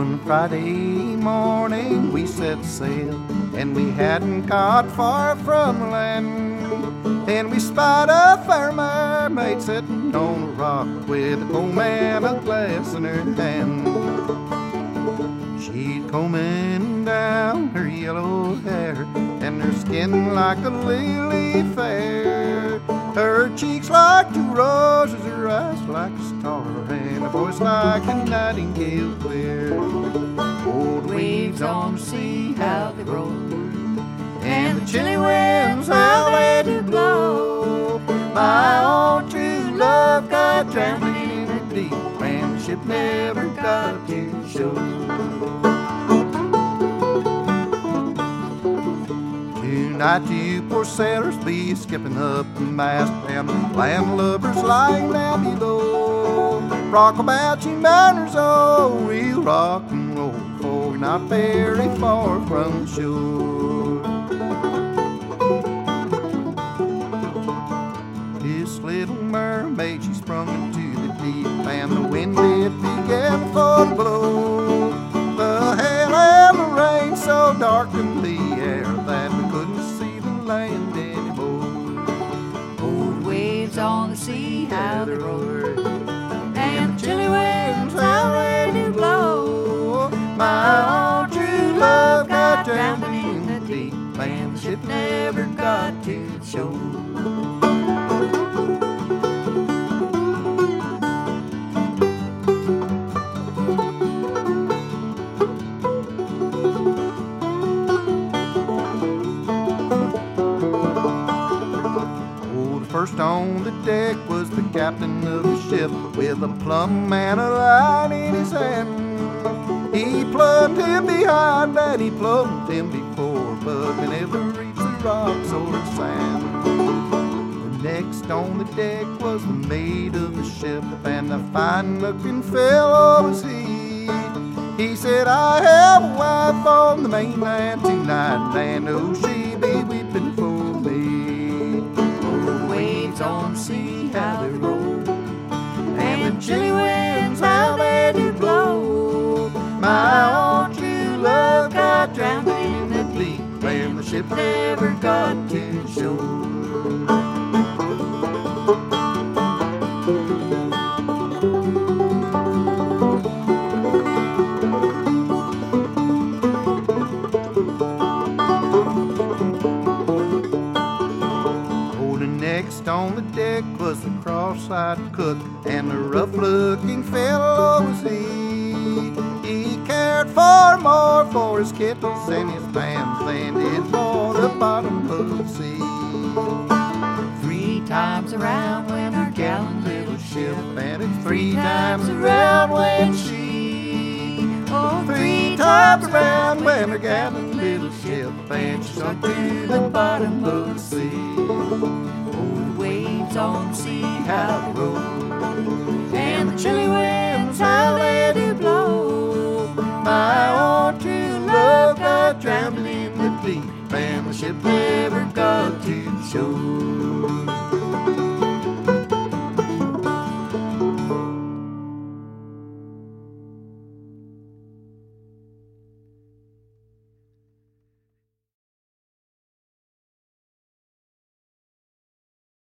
One Friday morning we set sail, and we hadn't got far from land, and we spied a fair mermaid sitting on a rock with a comb and a glass in her hand. She'd combing down her yellow hair, and her skin like a lily fair, her cheeks like two roses, her eyes like a star, and a voice like a nightingale clear. Old waves on the sea, how they roll, and the chilly winds, how they do blow. My own true love got drowned in the deep, and the ship never got to shore. Tonight you poor sailors be skipping up the mast, and the landlubbers lying down below. Rock about you mariners, oh, we'll rock and roll, for we're not very far from the shore. This little mermaid, she sprung into the deep, and the wind it began to blow. The hail and the rain so darkened the air that we couldn't see the land anymore. Old waves on the sea, how they roll, and the chilly winds, how they do blow. My own true love got drowned in the deep, and the ship never got to shore. First on the deck was the captain of the ship, with a plumb and a line in his hand. He plumbed him behind and he plumbed him before, but they never reached the rocks or the sand. The next on the deck was the mate of the ship, and a fine-looking fellow was he. He said, I have a wife on the mainland tonight, and oh, she be weeping for me. Waves on the sea, how they roll, and the chilly winds, how they do blow. My own true love got drowned in the deep, and the ship never got to shore. Next on the deck was the cross-eyed cook, and the rough-looking fellow was he. He cared far more for his kittens and his pans than did for the bottom of the sea. 3 times around went our gallant little ship, and it's 3 times around when she, oh, 3 times around when her gallant little ship, and she sunk to the bottom of the sea. Waves on the sea, how they roll, and the chilly winds, how they do blow. My own true love got drowned in the deep, and the ship never got to shore.